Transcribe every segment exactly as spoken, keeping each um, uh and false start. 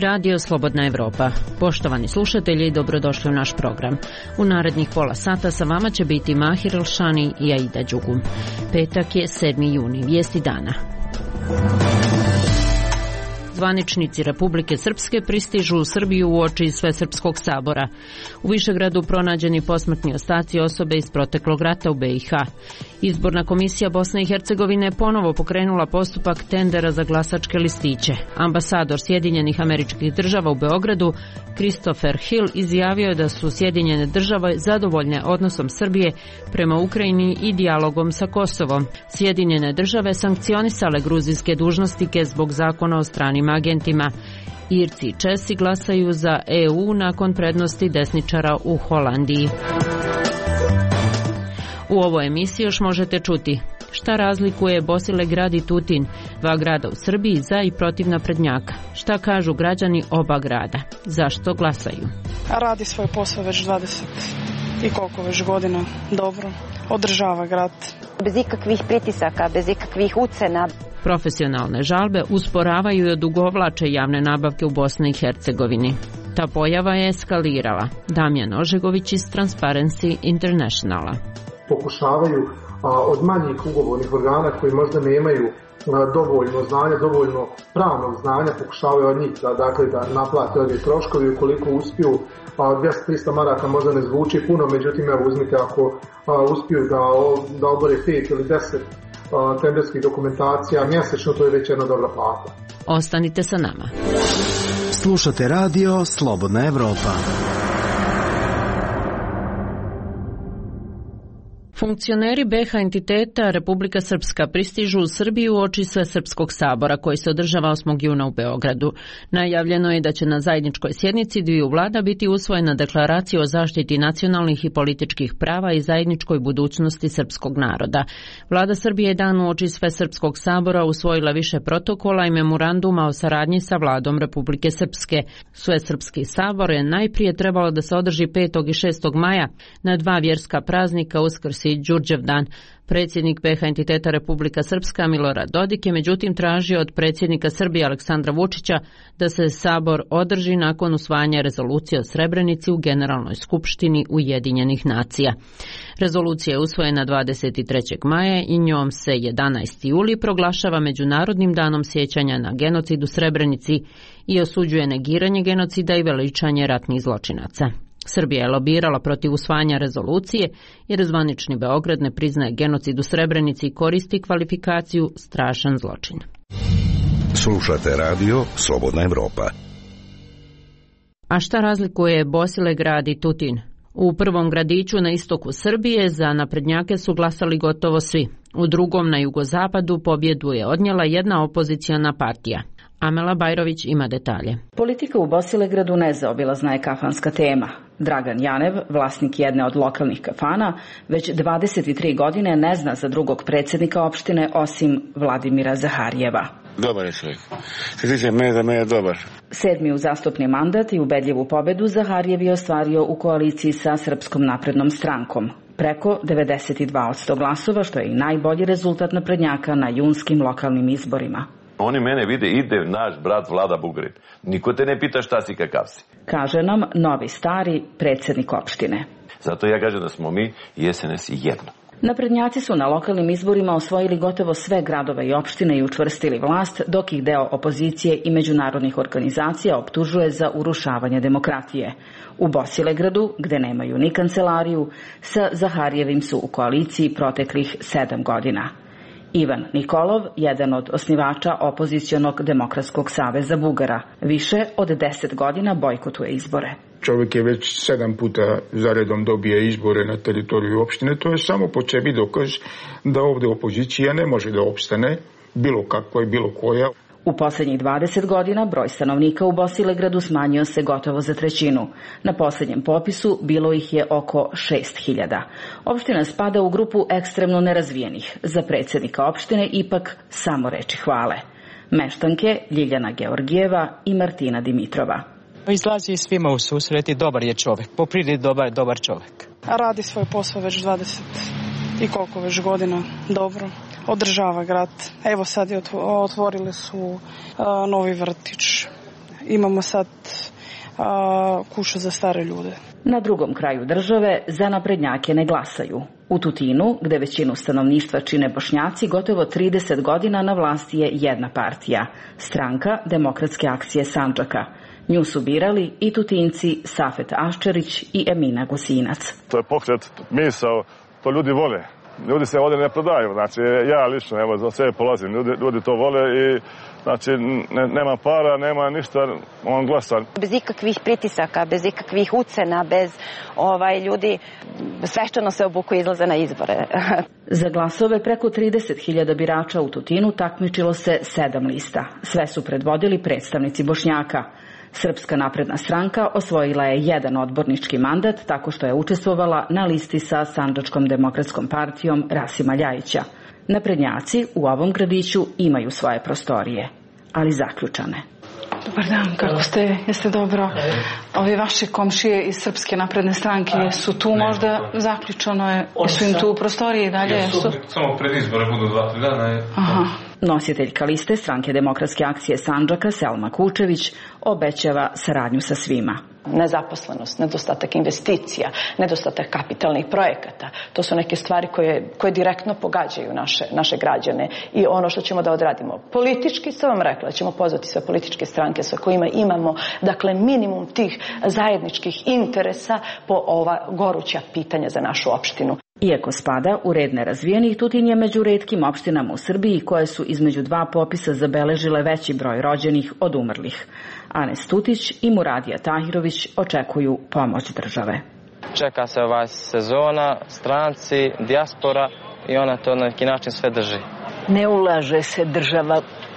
radio Slobodna Evropa. Poštovani slušatelji, dobrodošli u naš program. U narednih pola sata sa vama će biti Mahir Elšani i Aida Đugum. Petak je sedmi juni, vijesti dana. Zvaničnici Republike Srpske pristižu u Srbiju uoči Svesrpskog sabora. U Višegradu pronađeni posmrtni ostaci osobe iz proteklog rata u B i H. Izborna komisija Bosne i Hercegovine ponovo pokrenula postupak tendera za glasačke listiće. Ambasador Sjedinjenih Američkih Država u Beogradu, Christopher Hill, izjavio je da su Sjedinjene Države zadovoljne odnosom Srbije prema Ukrajini i dijalogom sa Kosovom. Sjedinjene Države sankcionisale gruzijske dužnosnike zbog zakona o stranim agentima. Irci i Česi glasaju za E U nakon prednosti desničara u Holandiji. U ovoj emisiji još možete čuti šta razlikuje Bosilegrad i Tutin, dva grada u Srbiji za i protiv naprednjaka. Šta kažu građani oba grada? Zašto glasaju? Radi svoj posao već dvadeset i koliko već godina dobro. Održava grad. Bez ikakvih pritisaka, bez ikakvih ucena. Profesionalne žalbe usporavaju i odugovlače javne nabavke u Bosni i Hercegovini. Ta pojava je eskalirala. Damjan Ožegović iz Transparency Internationala. Pokušavaju a, od manjih ugovornih organa koji možda nemaju a, dovoljno znanja, dovoljno pravnog znanja, pokušavaju od njih da, dakle, da naplate ove troškovi. Ukoliko uspiju, dvjesto do trista maraka možda ne zvuči puno, međutim, evo uzmite, ako a, uspiju da, da obore pet ili deset a, tenderskih dokumentacija mjesečno, to je već jedna dobra plata. Ostanite sa nama. Slušate radio Slobodna Evropa. Funkcioneri B H entiteta Republika Srpska pristižu u Srbiju uoči Svesrpskog sabora koji se održava osmog juna u Beogradu. Najavljeno je da će na zajedničkoj sjednici dviju vlada biti usvojena deklaracija o zaštiti nacionalnih i političkih prava i zajedničkoj budućnosti srpskog naroda. Vlada Srbije je dan uoči Svesrpskog sabora usvojila više protokola i memoranduma o saradnji sa vladom Republike Srpske. Svesrpski sabor je najprije trebalo da se održi petog i šestog maja na dva vjerska praznika, Uskrs i Đurđevdan. Predsjednik B H entiteta Republika Srpska Milorad Dodik je međutim tražio od predsjednika Srbije Aleksandra Vučića da se sabor održi nakon usvajanja rezolucije o Srebrenici u Generalnoj skupštini Ujedinjenih nacija. Rezolucija je usvojena dvadeset trećeg maja i njom se jedanaesti juli proglašava Međunarodnim danom sjećanja na genocid u Srebrenici i osuđuje negiranje genocida i veličanje ratnih zločinaca. Srbija je lobirala protiv usvajanja rezolucije jer zvanični Beograd ne priznaje genocid u Srebrenici i koristi kvalifikaciju strašan zločin. Slušate radio Slobodna Evropa. A šta razlikuje Bosilegrad i Tutin? U prvom gradiću na istoku Srbije za naprednjake su glasali gotovo svi. U drugom na jugozapadu pobjedu je odnijela jedna opoziciona partija. Amela Bajrović ima detalje. Politika u Bosilegradu nezaobilazna je kafanska tema. Dragan Janev, vlasnik jedne od lokalnih kafana, već dvadeset tri godine ne zna za drugog predsjednika opštine osim Vladimira Zaharijeva. Dobar je čovjek. Se tiče mene, za mene je dobar. Sedmi uzastopni mandat i ubedljivu pobedu Zaharijev je ostvario u koaliciji sa Srpskom naprednom strankom. Preko devedeset dva posto glasova, što je i najbolji rezultat naprednjaka na junskim lokalnim izborima. Oni mene vide, ide naš brat Vlada Bugarin. Niko te ne pita šta si, kakav si. Kaže nam novi stari predsjednik opštine. Zato ja kažem da smo mi i S N S jedno. Naprednjaci su na lokalnim izborima osvojili gotovo sve gradove i opštine i učvrstili vlast, dok ih deo opozicije i međunarodnih organizacija optužuje za urušavanje demokratije. U Bosilegradu, gde nemaju ni kancelariju, sa Zaharijevim su u koaliciji proteklih sedam godina. Ivan Nikolov, jedan od osnivača opozicionog Demokratskog saveza Bugara, više od deset godina bojkotuje izbore. Čovjek je već sedam puta zaredom dobije izbore na teritoriju opštine. To je samo po sebi dokaz da ovdje opozicija ne može da opstane, bilo kakva i bilo koja. U posljednjih dvadeset godina broj stanovnika u Bosilegradu smanjio se gotovo za trećinu. Na posljednjem popisu bilo ih je oko šest hiljada. Opština spada u grupu ekstremno nerazvijenih. Za predsjednika opštine ipak samo reči hvale. Meštanke Ljiljana Georgijeva i Martina Dimitrova. Izlazi svima u susret i dobar je čovjek. Po prirodi dobar, dobar čovjek. Radi svoj posao već dvadeset i koliko već godina dobro. Održava grad. Evo sad je otvorili su uh, novi vrtić. imamo sad a, kuću za stare ljude. Na drugom kraju države za naprednjake ne glasaju. U Tutinu, gde većinu stanovništva čine Bošnjaci, gotovo trideset godina na vlasti je jedna partija, Stranka demokratske akcije Sandžaka. Nju su birali i Tutinci Safet Aščerić i Emina Gusinac. To je pokret, misao, to ljudi vole. Ljudi se ovdje ne prodaju, znači ja lično, evo, za sve polazim, ljudi, ljudi to vole i znači ne, nema para, nema ništa, on glasa. Bez ikakvih pritisaka, bez ikakvih ucena, bez ovaj, ljudi svešćeno se obuku i izlaze na izbore. Za glasove preko trideset hiljada birača u Tutinu takmičilo se sedam lista. Sve su predvodili predstavnici Bošnjaka. Srpska napredna stranka osvojila je jedan odbornički mandat tako što je učestvovala na listi sa Sandžačkom demokratskom partijom Rasima Ljajića. Naprednjaci u ovom gradiću imaju svoje prostorije, ali zaključane. Dobar dan, kako ste? Jeste dobro? Ove vaše komšije iz Srpske napredne stranke su tu možda zaključano je? Su im tu u prostoriji dalje? Samo pred izbore budu dva, tri dana. Aha. Nositeljka liste Stranke demokratske akcije Sandžaka Selma Kučević obećava saradnju sa svima. Nezaposlenost, nedostatak investicija, nedostatak kapitalnih projekata. To su neke stvari koje, koje direktno pogađaju naše, naše građane i ono što ćemo da odradimo. Politički sam vam rekla, ćemo pozvati sve političke stranke sa kojima imamo dakle minimum tih zajedničkih interesa po ova goruća pitanja za našu opštinu. Iako spada u red nerazvijenih, Tutin je među retkim opštinama u Srbiji koje su između dva popisa zabeležile veći broj rođenih od umrlih. Anes Tutić i Muradija Tahirović očekuju pomoć države. Čeka se ova sezona, stranci, dijaspora i ona to na neki način sve drži. Ne ulaže se država,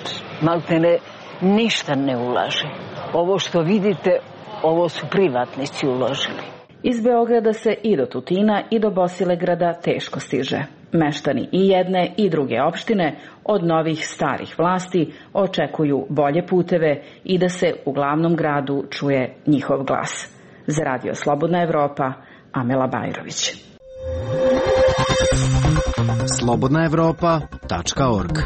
maltene ništa ne ulaže. Ovo što vidite, ovo su privatnici uložili. Iz Beograda se i do Tutina i do Bosilegrada teško stiže. Meštani i jedne i druge opštine od novih starih vlasti očekuju bolje puteve i da se u glavnom gradu čuje njihov glas. Za Radio Slobodna Evropa, Amela Bajrović. slobodna evropa tačka org.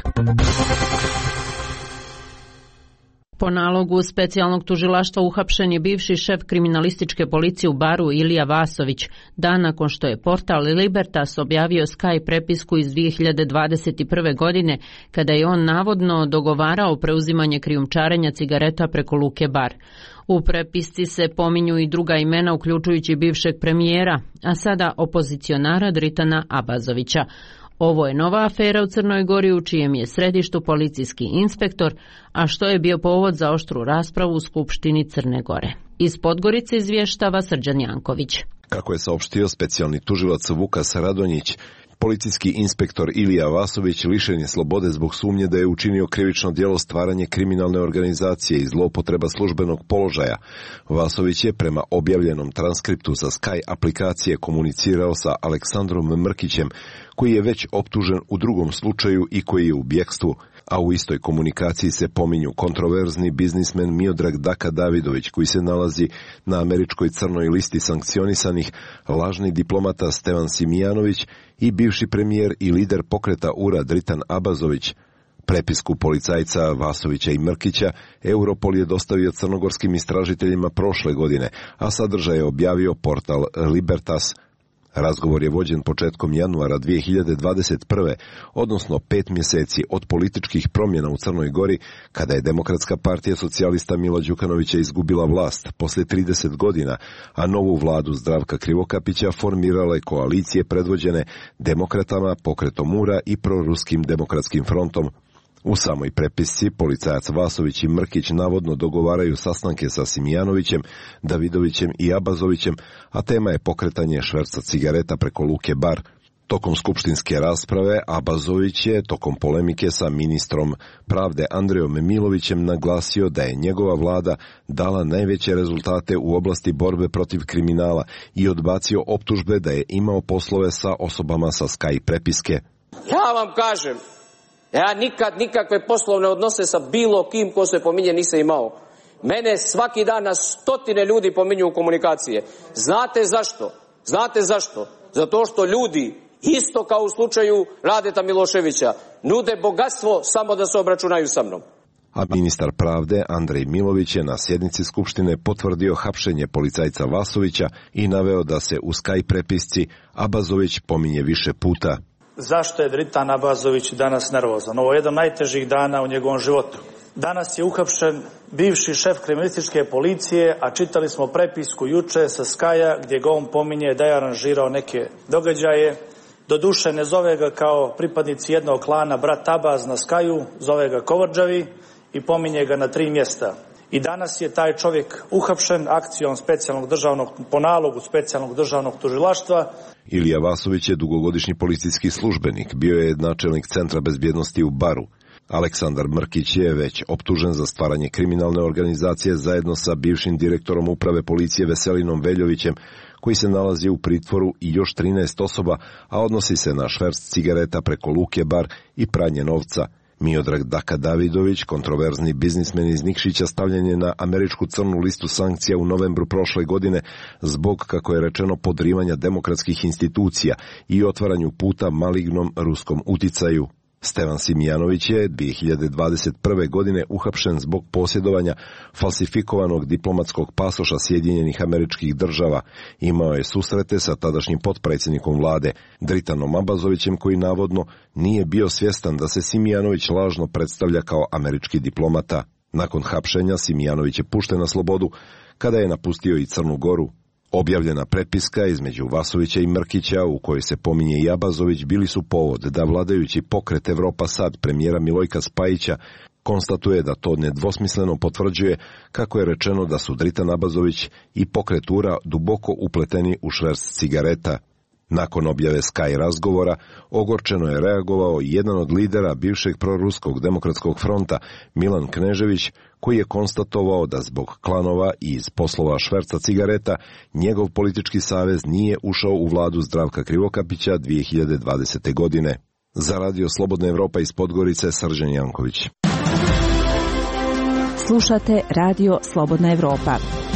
Po nalogu specijalnog tužilaštva uhapšen je bivši šef kriminalističke policije u Baru Ilija Vasović, dan nakon što je portal Libertas objavio Sky prepisku iz dvije hiljade dvadeset prve. godine, kada je on navodno dogovarao preuzimanje krijumčarenja cigareta preko luke Bar. U prepisci se pominju i druga imena, uključujući bivšeg premijera, a sada opozicionara Dritana Abazovića. Ovo je nova afera u Crnoj Gori u čijem je središtu policijski inspektor, a što je bio povod za oštru raspravu u Skupštini Crne Gore. Iz Podgorice izvještava Srđan Janković. Kako je saopštio specijalni tužilac Vukas Radonjić, policijski inspektor Ilija Vasović lišen je slobode zbog sumnje da je učinio krivično djelo stvaranje kriminalne organizacije i zloupotreba službenog položaja. Vasović je prema objavljenom transkriptu sa Sky aplikacije komunicirao sa Aleksandrom Mrkićem, koji je već optužen u drugom slučaju i koji je u bjekstvu, a u istoj komunikaciji se pominju kontroverzni biznismen Miodrag Daka Davidović, koji se nalazi na američkoj crnoj listi sankcionisanih, lažni diplomata Stevan Simijanović i bivši premijer i lider pokreta U R A Dritan Abazović. Prepisku policajca Vasovića i Mrkića Europol je dostavio crnogorskim istražiteljima prošle godine, a sadržaj je objavio portal Libertas. Razgovor je vođen početkom januara dvije hiljade dvadeset prve. odnosno pet mjeseci od političkih promjena u Crnoj Gori, kada je Demokratska partija socijalista Mila Đukanovića izgubila vlast poslije trideset godina, a novu vladu Zdravka Krivokapića formirale koalicije predvođene demokratama, pokretom U R A i proruskim demokratskim frontom. U samoj prepisci policajac Vasović i Mrkić navodno dogovaraju sastanke sa Simijanovićem, Davidovićem i Abazovićem, a tema je pokretanje šverca cigareta preko luke Bar. Tokom skupštinske rasprave Abazović je tokom polemike sa ministrom pravde Andrejom Milovićem naglasio da je njegova vlada dala najveće rezultate u oblasti borbe protiv kriminala i odbacio optužbe da je imao poslove sa osobama sa Sky prepiske. Ja vam kažem, ja nikad nikakve poslovne odnose sa bilo kim ko se pominje nisam imao. Mene svaki dan na stotine ljudi pominju u komunikacije. Znate zašto? Znate zašto? Zato što ljudi, isto kao u slučaju Radeta Miloševića, nude bogatstvo samo da se obračunaju sa mnom. A ministar pravde Andrej Milović je na sjednici Skupštine potvrdio hapšenje policajca Vasovića i naveo da se u Sky prepisci Abazović pominje više puta. Zašto je Dritan Abazović danas nervozan? Ovo je jedan od najtežih dana u njegovom životu. Danas je uhapšen bivši šef kriminalističke policije, a čitali smo prepisku juče sa Skaja gdje ga on pominje da je aranžirao neke događaje. Doduše ne zove ga kao pripadnici jednog klana brat Abaz na Skaju, zove ga Kovrđavi i pominje ga na tri mjesta. I danas je taj čovjek uhapšen akcijom specijalnog državnog, po nalogu specijalnog državnog tužilaštva. Ilija Vasović je dugogodišnji policijski službenik, bio je načelnik Centra bezbjednosti u Baru. Aleksandar Mrkić je već optužen za stvaranje kriminalne organizacije zajedno sa bivšim direktorom uprave policije Veselinom Veljovićem, koji se nalazi u pritvoru, i još trinaest osoba, a odnosi se na šverc cigareta preko Luke Bar i pranje novca. Miodrag Daka Davidović, kontroverzni biznismen iz Nikšića, stavljen je na američku crnu listu sankcija u novembru prošle godine zbog, kako je rečeno, podrivanja demokratskih institucija i otvaranju puta malignom ruskom uticaju. Stevan Simijanović je dvije hiljade dvadeset prve. godine uhapšen zbog posjedovanja falsifikovanog diplomatskog pasoša Sjedinjenih Američkih Država. Imao je susrete sa tadašnjim potpredsjednikom vlade Dritanom Abazovićem, koji navodno nije bio svjestan da se Simijanović lažno predstavlja kao američki diplomata. Nakon hapšenja Simijanović je pušten na slobodu kada je napustio i Crnu Goru. Objavljena prepiska između Vasovića i Mrkića, u kojoj se pominje i Abazović, bili su povod da vladajući pokret Evropa Sad premijera Milojka Spajića konstatuje da to nedvosmisleno potvrđuje, kako je rečeno, da su Dritan Abazović i pokret U R A duboko upleteni u šverc cigareta. Nakon objave Sky razgovora, ogorčeno je reagovao jedan od lidera bivšeg proruskog demokratskog fronta, Milan Knežević, koji je konstatovao da zbog klanova i iz poslova šverca cigareta njegov politički savez nije ušao u vladu Zdravka Krivokapića dvije hiljade dvadesete. godine. Za Radio Slobodna Evropa iz Podgorice, Srđan Janković. Slušate Radio Slobodna Evropa.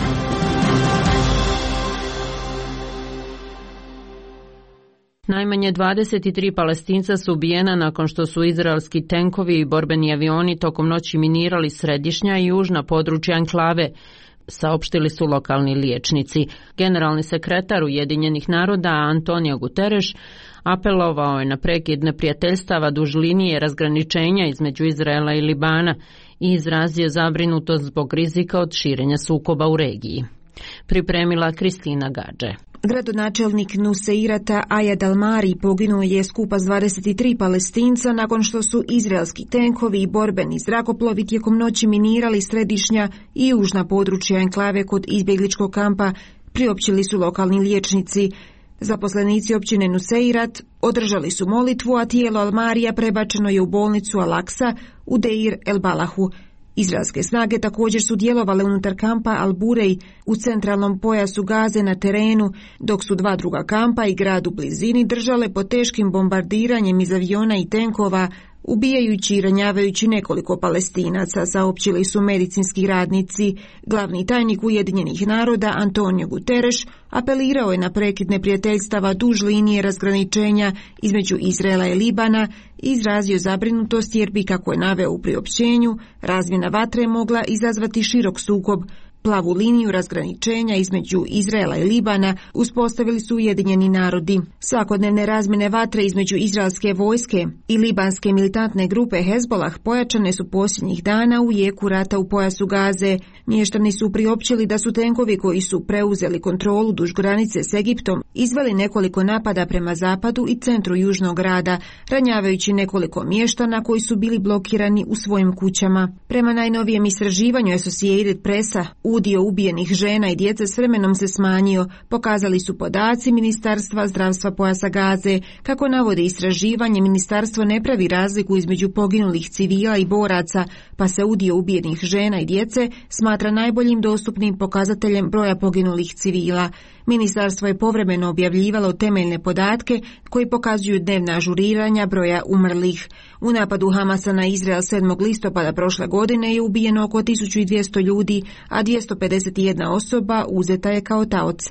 Najmanje dvadeset tri Palestinca su ubijena nakon što su izraelski tenkovi i borbeni avioni tokom noći minirali središnja i južna područja enklave, saopštili su lokalni liječnici. Generalni sekretar Ujedinjenih naroda Antonio Guterres apelovao je na prekid neprijateljstava duž linije razgraničenja između Izraela i Libana i izrazio zabrinutost zbog rizika od širenja sukoba u regiji. Pripremila Kristina Gadže. Gradonačelnik Nuseirata Ayad al-Mari poginuo je skupa s dvadeset tri Palestinca nakon što su izraelski tenkovi i borbeni zrakoplovi tijekom noći minirali središnja i južna područja enklave kod izbjegličkog kampa, priopćili su lokalni liječnici. Zaposlenici općine Nuseirat održali su molitvu, a tijelo al-Marija prebačeno je u bolnicu Al-Aqsa u Deir el-Balahu. Izraelske snage također su djelovale unutar kampa Al-Burej u centralnom pojasu Gaze na terenu, dok su dva druga kampa i grad u blizini držale pod teškim bombardiranjem iz aviona i tenkova, ubijajući i ranjavajući nekoliko Palestinaca, saopćili su medicinski radnici. Glavni tajnik Ujedinjenih naroda Antonio Guterres apelirao je na prekid neprijateljstava duž linije razgraničenja između Izraela i Libana i izrazio zabrinutost jer bi, kako je naveo u priopćenju, razmjena vatre mogla izazvati širok sukob. Plavu liniju razgraničenja između Izraela i Libana uspostavili su Ujedinjeni narodi. Svakodnevne razmjene vatre između izraelske vojske i libanske militantne grupe Hezbolah pojačane su posljednjih dana u jeku rata u pojasu Gaze. Mještani su priopćili da su tenkovi koji su preuzeli kontrolu duž granice s Egiptom izveli nekoliko napada prema zapadu i centru južnog grada, ranjavajući nekoliko mještana koji su bili blokirani u svojim kućama. Prema najnovijem istraživanju Associated Pressa, udio ubijenih žena i djece s vremenom se smanjio, pokazali su podaci Ministarstva zdravstva pojasa Gaze. Kako navode istraživanje, ministarstvo ne pravi razliku između poginulih civila i boraca, pa se udio ubijenih žena i djece smatra najboljim dostupnim pokazateljem broja poginulih civila. Ministarstvo je povremeno objavljivalo temeljne podatke koji pokazuju dnevna ažuriranja broja umrlih. U napadu Hamasa na Izrael sedmog listopada prošle godine je ubijeno oko tisuću dvjesto ljudi, a dvjesto pedeset jedna osoba uzeta je kao taoc.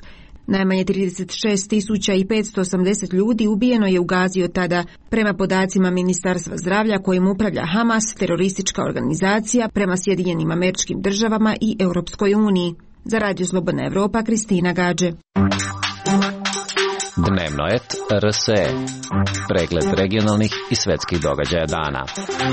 Najmanje trideset šest tisuća petsto osamdeset ljudi ubijeno je u Gazi od tada, prema podacima Ministarstva zdravlja kojim upravlja Hamas, teroristička organizacija, prema Sjedinjenim Američkim Državama i Europskoj uniji. Za Radio Slobodna Evropa, Kristina Gađe. Dnevno et R S E. Pregled regionalnih i svetskih događaja dana.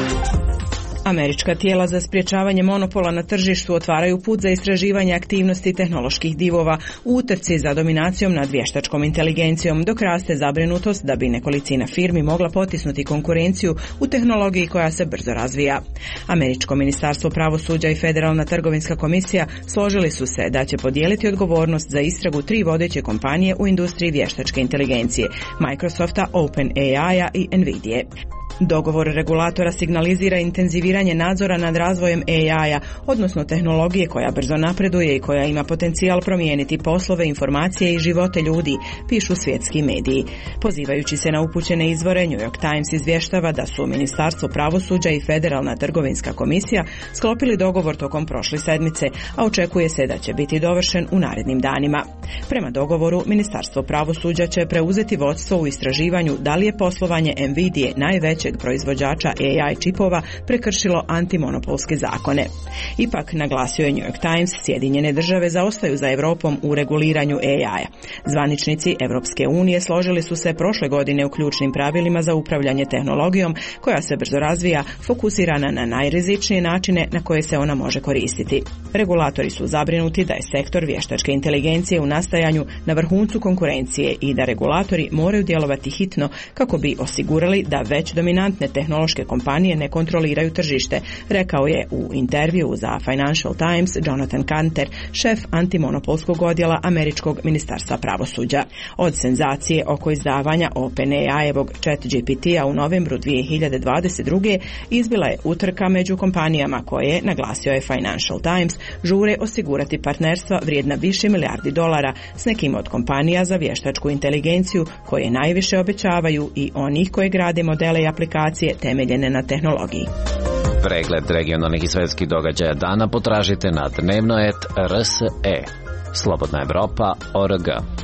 Američka tijela za sprječavanje monopola na tržištu otvaraju put za istraživanje aktivnosti tehnoloških divova u utrci za dominacijom nad vještačkom inteligencijom, dok raste zabrinutost da bi nekolicina firmi mogla potisnuti konkurenciju u tehnologiji koja se brzo razvija. Američko ministarstvo pravosuđa i Federalna trgovinska komisija složili su se da će podijeliti odgovornost za istragu tri vodeće kompanije u industriji vještačke inteligencije, Microsofta, OpenAI-a i Nvidije. Dogovor regulatora signalizira intenziviranje nadzora nad razvojem A I-a, odnosno tehnologije koja brzo napreduje i koja ima potencijal promijeniti poslove, informacije i živote ljudi, pišu svjetski mediji. Pozivajući se na upućene izvore, New York Times izvještava da su Ministarstvo pravosuđa i Federalna trgovinska komisija sklopili dogovor tokom prošle sedmice, a očekuje se da će biti dovršen u narednim danima. Prema dogovoru, Ministarstvo pravosuđa će preuzeti vodstvo u istraživanju da li je poslovanje Nvidije, najvećeg proizvođača A I čipova, prekršilo antimonopolske zakone. Ipak, naglasio je New York Times, Sjedinjene države zaostaju za Europom u reguliranju A I-a. Zvaničnici Europske unije složili su se prošle godine u ključnim pravilima za upravljanje tehnologijom koja se brzo razvija, fokusirana na najrizičnije načine na koje se ona može koristiti. Regulatori su zabrinuti da je sektor vještačke inteligencije u nastajanju na vrhuncu konkurencije i da regulatori moraju djelovati hitno kako bi osigurali da već dominantne tehnološke kompanije ne kontroliraju tržište, rekao je u intervju za Financial Times Jonathan Kanter, šef antimonopolskog odjela Američkog ministarstva pravosuđa. Od senzacije oko izdavanja OpenAI-evog ChatGPT-a u novembru dvije hiljade dvadeset druge izbila je utrka među kompanijama koje, naglasio je Financial Times, žure osigurati partnerstva vrijedna više milijardi dolara s nekim od kompanija za vještačku inteligenciju koje najviše obećavaju i onih koje grade modele i aplikacije temeljene na tehnologiji. Pregled regionalnih i svetskih događaja dana potražite na dnevno et R S E. Slobodna Evropa org.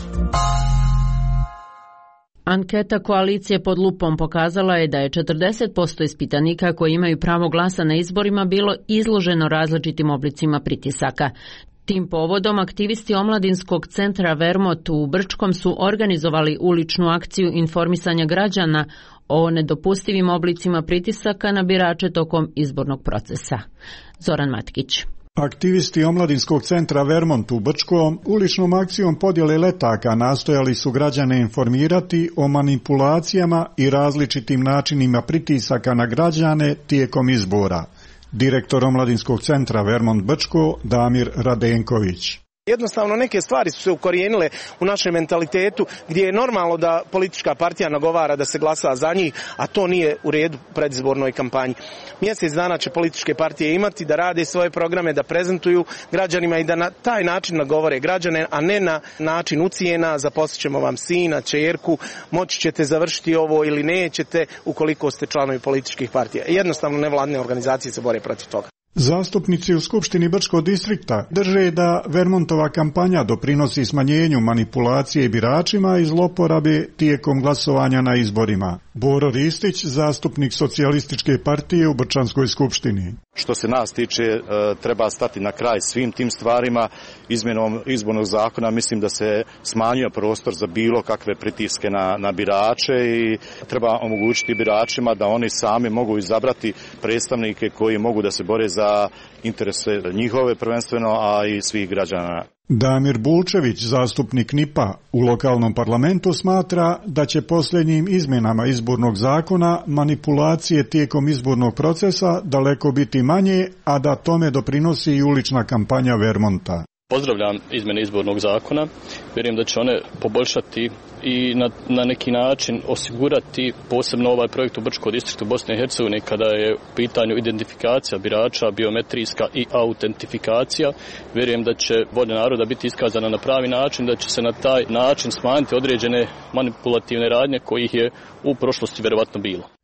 Anketa koalicije pod lupom pokazala je da je četrdeset posto ispitanika koji imaju pravo glasa na izborima bilo izloženo različitim oblicima pritisaka. Tim povodom aktivisti omladinskog centra Vermont u Brčkom su organizovali uličnu akciju informisanja građana o nedopustivim oblicima pritisaka na birače tokom izbornog procesa. Zoran Matkić. Aktivisti omladinskog centra Vermont u Brčkom uličnom akcijom podjele letaka nastojali su građane informirati o manipulacijama i različitim načinima pritisaka na građane tijekom izbora. Direktor omladinskog centra Vermont Brčko, Damir Radenković. Jednostavno neke stvari su se ukorijenile u našem mentalitetu gdje je normalno da politička partija nagovara da se glasa za njih, a to nije u redu u predizbornoj kampanji. Mjesec dana će političke partije imati da rade svoje programe, da prezentuju građanima i da na taj način nagovore građane, a ne na način ucijena, zaposlit ćemo vam sina, ćerku, moći ćete završiti ovo ili nećete ukoliko ste članovi političkih partija. Jednostavno nevladine organizacije se bore protiv toga. Zastupnici u Skupštini Brčkog distrikta drže da Vermontova kampanja doprinosi smanjenju manipulacije biračima i zloporabe tijekom glasovanja na izborima. Boro Ristić, zastupnik Socijalističke partije u Brčanskoj skupštini. Što se nas tiče, treba stati na kraj svim tim stvarima. Izmjenom izbornog zakona mislim da se smanjio prostor za bilo kakve pritiske na, na birače i treba omogućiti biračima da oni sami mogu izabrati predstavnike koji mogu da se bore za interese njihove prvenstveno, a i svih građana. Damir Bulčević, zastupnik N I P-a u lokalnom parlamentu, smatra da će posljednjim izmjenama izbornog zakona manipulacije tijekom izbornog procesa daleko biti manje, a da tome doprinosi i ulična kampanja Vermonta. Pozdravljam izmjene izbornog zakona, vjerujem da će one poboljšati i na, na neki način osigurati posebno ovaj projekt u Brčkom distriktu Bosne i Hercegovine kada je u pitanju identifikacija birača, biometrijska i autentifikacija. Vjerujem da će volja naroda biti iskazana na pravi način, da će se na taj način smanjiti određene manipulativne radnje kojih je u prošlosti vjerovatno bilo.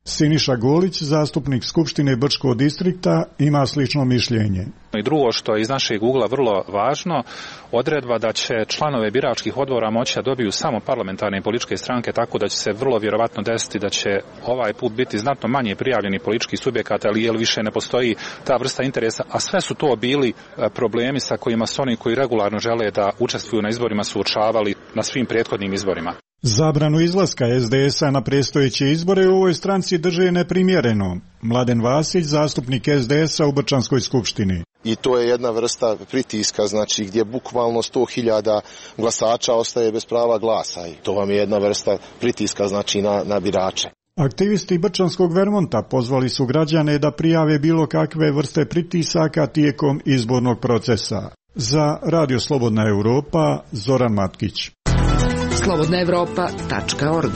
Siniša Golić, zastupnik Skupštine Brčkog distrikta, ima slično mišljenje. I drugo što je iz našeg ugla vrlo važno, odredba da će članove biračkih odbora moći da dobiju samo parlamentarne i političke stranke, tako da će se vrlo vjerovatno desiti da će ovaj put biti znatno manje prijavljeni političkih subjekata, ali jer više ne postoji ta vrsta interesa, a sve su to bili problemi sa kojima su oni koji regularno žele da učestvuju na izborima suočavali na svim prethodnim izborima. Zabranu izlaska es de es a na predstojeće izbore u ovoj stranci drže neprimjereno. Mladen Vasić, zastupnik es de es a u Brčanskoj skupštini. I to je jedna vrsta pritiska, znači gdje bukvalno sto hiljada glasača ostaje bez prava glasa. I to vam je jedna vrsta pritiska, znači na, na birače. Aktivisti Brčanskog Vermonta pozvali su građane da prijave bilo kakve vrste pritisaka tijekom izbornog procesa. Za Radio Slobodna Europa, Zoran Matkić. slobodna evropa tačka org.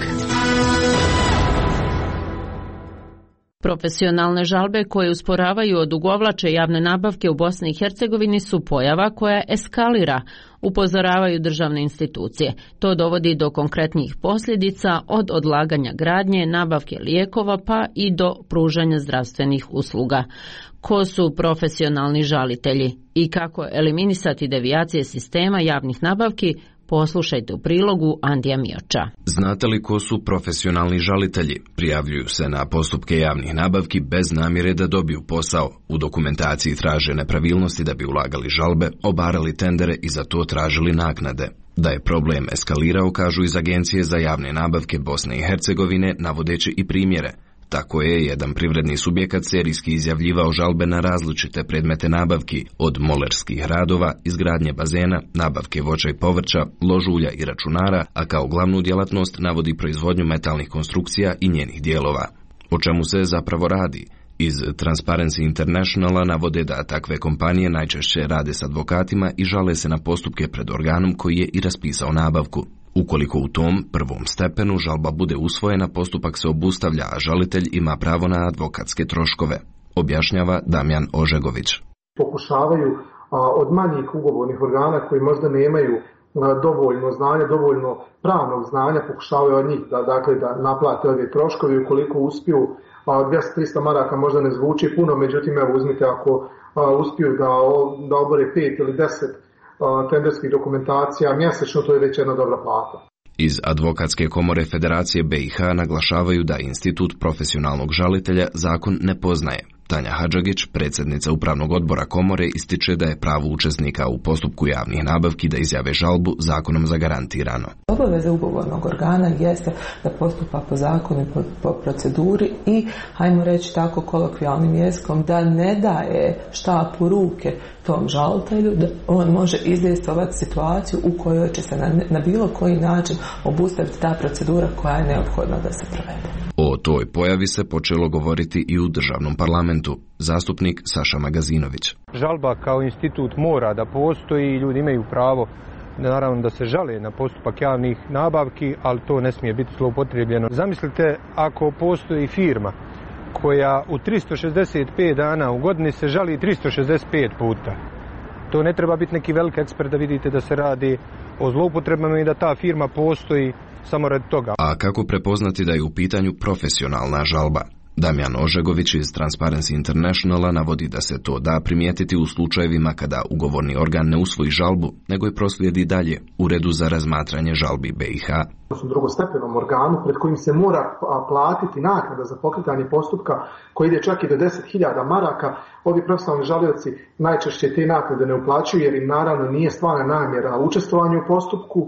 Profesionalne žalbe koje usporavaju odugovlače javne nabavke u Bosni i Hercegovini su pojava koja eskalira, upozoravaju državne institucije. To dovodi do konkretnih posljedica od odlaganja gradnje, nabavke lijekova pa i do pružanja zdravstvenih usluga. Ko su profesionalni žalitelji i kako eliminisati devijacije sistema javnih nabavki? Poslušajte u prilogu Andija Mioča. Znate li ko su profesionalni žalitelji? Prijavljuju se na postupke javnih nabavki bez namjere da dobiju posao. U dokumentaciji traže nepravilnosti da bi ulagali žalbe, obarali tendere i za to tražili naknade. Da je problem eskalirao, kažu iz Agencije za javne nabavke Bosne i Hercegovine, navodeći i primjere. Tako je jedan privredni subjekat serijski izjavljivao žalbe na različite predmete nabavki, od molerskih radova, izgradnje bazena, nabavke voća i povrća, ložulja i računara, a kao glavnu djelatnost navodi proizvodnju metalnih konstrukcija i njenih dijelova. O čemu se zapravo radi? Iz Transparency Internationala navode da takve kompanije najčešće rade s advokatima i žale se na postupke pred organom koji je i raspisao nabavku. Ukoliko u tom prvom stepenu žalba bude usvojena, postupak se obustavlja, a žalitelj ima pravo na advokatske troškove, objašnjava Damjan Ožegović. Pokušavaju a, od manjih ugovornih organa koji možda nemaju a, dovoljno znanja, dovoljno pravnog znanja, pokušavaju od njih da, dakle, da naplate ove troškove. Ukoliko uspiju, dvjesto do trista maraka možda ne zvuči puno, međutim, evo uzmite ako a, uspiju da, da obore pet ili deset tenderskih dokumentacija mjesečno, to je već jedna dobra plata. Iz Advokatske komore Federacije be i ha naglašavaju da institut profesionalnog žalitelja zakon ne poznaje. Tanja Hadžagić, predsjednica upravnog odbora komore, ističe da je pravo učesnika u postupku javnih nabavki da izjave žalbu zakonom zagarantirano. Obaveza ugovornog organa jeste da postupa po zakonu i po, po proceduri i, hajmo reći tako kolokvijalnim jezikom, da ne daje štap u ruke tom žalitelju, da on može izdejstvovati situaciju u kojoj će se na, na bilo koji način obustaviti ta procedura koja je neophodna da se provede. O toj pojavi se počelo govoriti i u državnom parlamentu. Zastupnik Saša Magazinović. Žalba kao institut mora da postoji i ljudi imaju pravo naravno da se žale na postupak javnih nabavki, ali to ne smije biti zloupotrijebljeno. Zamislite ako postoji firma koja u tristo šezdeset pet dana u godini se žali tristo šezdeset pet puta. To ne treba biti neki veliki ekspert da vidite da se radi o zloupotrebama i da ta firma postoji samo radi toga. A kako prepoznati da je u pitanju profesionalna žalba? Damjan Ožegović iz Transparency Internationala navodi da se to da primijetiti u slučajevima kada ugovorni organ ne usvoji žalbu, nego je proslijedi dalje Uredu za razmatranje žalbi be i ha. U drugostepenom organu pred kojim se mora platiti naknada za pokretanje postupka koji ide čak i do deset hiljada maraka, ovi profesionalni žalioci najčešće te naknade ne uplaćuju jer im naravno nije stvarna namjera učestvovanja u postupku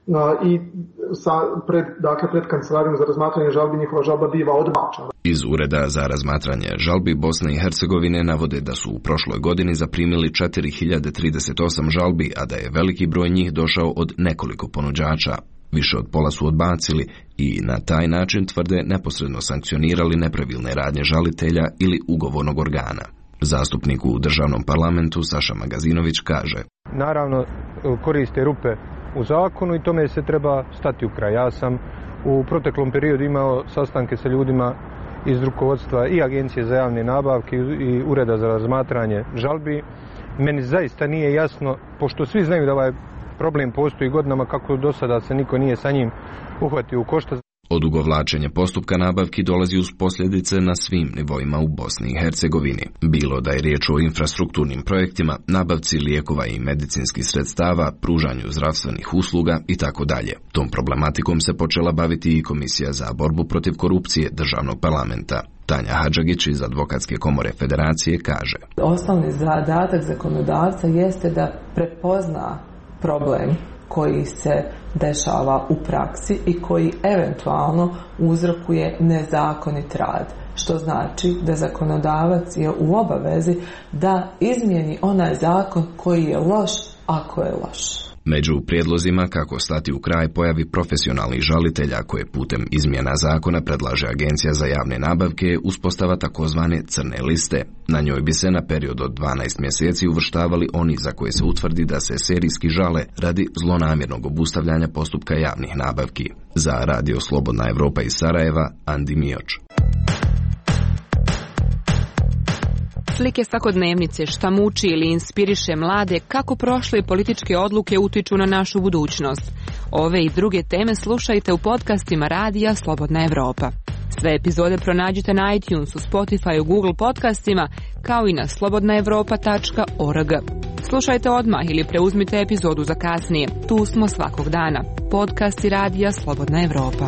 i sa, pred, dakle, pred kancelarijom za razmatranje žalbi njihova žalba biva odbačena. Iz Ureda za razmatranje žalbi Bosne i Hercegovine navode da su u prošloj godini zaprimili četiri hiljade trideset osam žalbi, a da je veliki broj njih došao od nekoliko ponuđača. Više od pola su odbacili i na taj način tvrde neposredno sankcionirali nepravilne radnje žalitelja ili ugovornog organa. Zastupnik u državnom parlamentu Saša Magazinović kaže: Naravno koriste rupe u zakonu i tome se treba stati u kraj. Ja sam u proteklom periodu imao sastanke sa ljudima iz rukovodstva i Agencije za javne nabavke i Ureda za razmatranje žalbi. Meni zaista nije jasno, pošto svi znaju da ovaj problem postoji godinama, kako do sada se niko nije sa njim uhvatio u koštac. Odugovlačenje postupka nabavki dolazi uz posljedice na svim nivoima u Bosni i Hercegovini. Bilo da je riječ o infrastrukturnim projektima, nabavci lijekova i medicinskih sredstava, pružanju zdravstvenih usluga i tako dalje. Tom problematikom se počela baviti i Komisija za borbu protiv korupcije Državnog parlamenta. Tanja Hadžagić iz Advokatske komore Federacije kaže: Osnovni zadatak zakonodavca jeste da prepozna problem koji se dešava u praksi i koji eventualno uzrokuje nezakonit rad. Što znači da zakonodavac je u obavezi da izmijeni onaj zakon koji je loš ako je loš. Među prijedlozima kako stati u kraj pojavi profesionalnih žalitelja koje putem izmjena zakona predlaže Agencija za javne nabavke uspostava takozvane crne liste. Na njoj bi se na period od dvanaest mjeseci uvrštavali oni za koje se utvrdi da se serijski žale radi zlonamjernog obustavljanja postupka javnih nabavki. Za Radio Slobodna Evropa iz Sarajeva, Andi Mioč. Slike svakodnevnice, šta muči ili inspiriše mlade, kako prošle političke odluke utiču na našu budućnost. Ove i druge teme slušajte u podcastima Radija Slobodna Evropa. Sve epizode pronađite na iTunesu, Spotifyu, Google podcastima, kao i na slobodna evropa tačka org. Slušajte odmah ili preuzmite epizodu za kasnije. Tu smo svakog dana. Podcasti Radija Slobodna Evropa.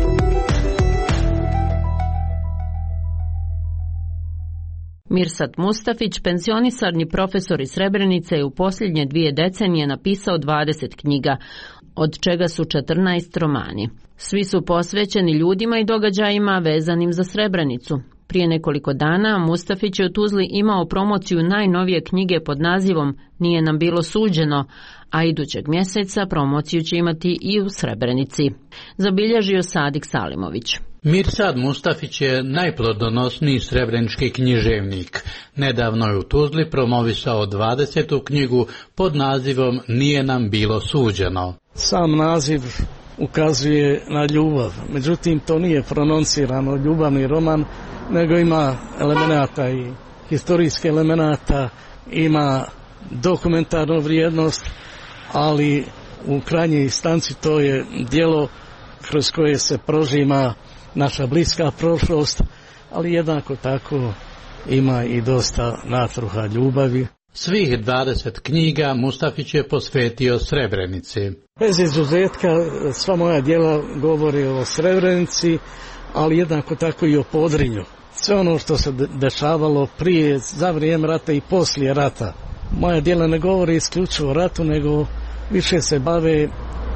Mirsad Mustafić, penzionisarni profesor iz Srebrenice, je u posljednje dvije decenije napisao dvadeset knjiga, od čega su četrnaest romani. Svi su posvećeni ljudima i događajima vezanim za Srebrenicu. Prije nekoliko dana Mustafić je u Tuzli imao promociju najnovije knjige pod nazivom Nije nam bilo suđeno, a idućeg mjeseca promociju će imati i u Srebrenici. Zabilježio Sadik Salimović. Mirsad Mustafić je najplodonosniji srebrenički književnik. Nedavno je u Tuzli promovisao dvadesetu knjigu pod nazivom Nije nam bilo suđeno. Sam naziv ukazuje na ljubav, međutim to nije prononcirano ljubavni roman, nego ima elemenata i historijske elemenata, ima dokumentarnu vrijednost, ali u krajnjoj instanci to je djelo kroz koje se prožima naša bliska prošlost, ali jednako tako ima i dosta natruha ljubavi. Svih dvadeset knjiga Mustafić je posvetio Srebrenici. Bez izuzetka sva moja djela govore o Srebrenici, ali jednako tako i o Podrinju. Sve ono što se dešavalo prije, za vrijeme rata i poslije rata. Moja djela ne govore isključivo o ratu, nego više se bave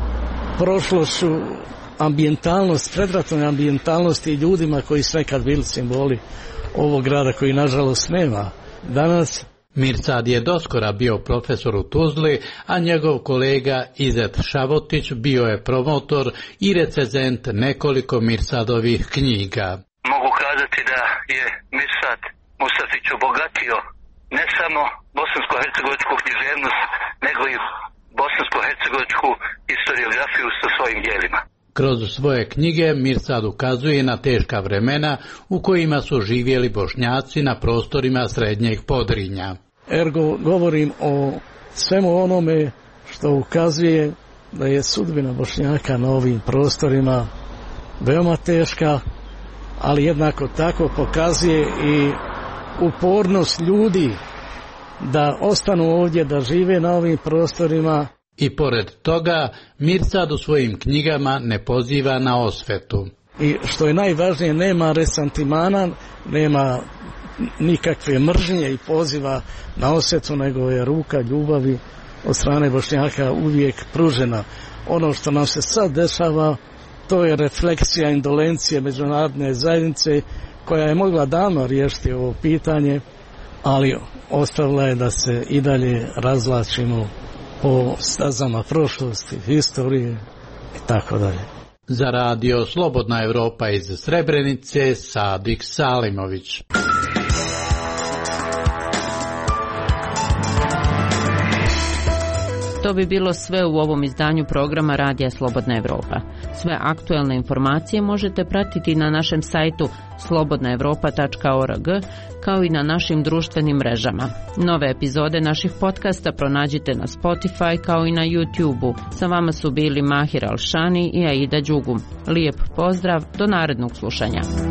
prošlošću, ambijentalnost, predratnoj ambijentalnosti i ljudima koji su nekad bili simboli ovog grada koji nažalost nema danas. Mirsad je doskora bio profesor u Tuzli, a njegov kolega Izet Šavotić bio je promotor i recenzent nekoliko Mirsadovih knjiga. Mogu kazati da je Mirsad Mustafić obogatio ne samo bosansko-hercegovačku književnost, nego i bosansko-hercegovačku historiografiju sa svojim djelima. Kroz svoje knjige Mirsad ukazuje na teška vremena u kojima su živjeli Bošnjaci na prostorima Srednjeg Podrinja. Ergo govorim o svemu onome što ukazuje da je sudbina Bošnjaka na ovim prostorima veoma teška, ali jednako tako pokazuje i upornost ljudi da ostanu ovdje, da žive na ovim prostorima. I pored toga, Mirsad u svojim knjigama ne poziva na osvetu. I što je najvažnije, nema resantimana, nema nikakve mržnje i poziva na osvetu, nego je ruka ljubavi od strane Bošnjaka uvijek pružena. Ono što nam se sad dešava, to je refleksija indolencije međunarodne zajednice koja je mogla davno riješiti ovo pitanje, ali ostavila je da se i dalje razvlačimo po stazama prošlosti, historije i tako dalje. Za Radio Slobodna Evropa iz Srebrenice, Sadik Salimović. To bi bilo sve u ovom izdanju programa Radija Slobodna Evropa. Sve aktuelne informacije možete pratiti na našem sajtu slobodna evropa tačka org kao i na našim društvenim mrežama. Nove epizode naših podcasta pronađite na Spotify kao i na YouTube-u. Sa vama su bili Mahir Alšani i Aida Đugum. Lijep pozdrav, do narednog slušanja.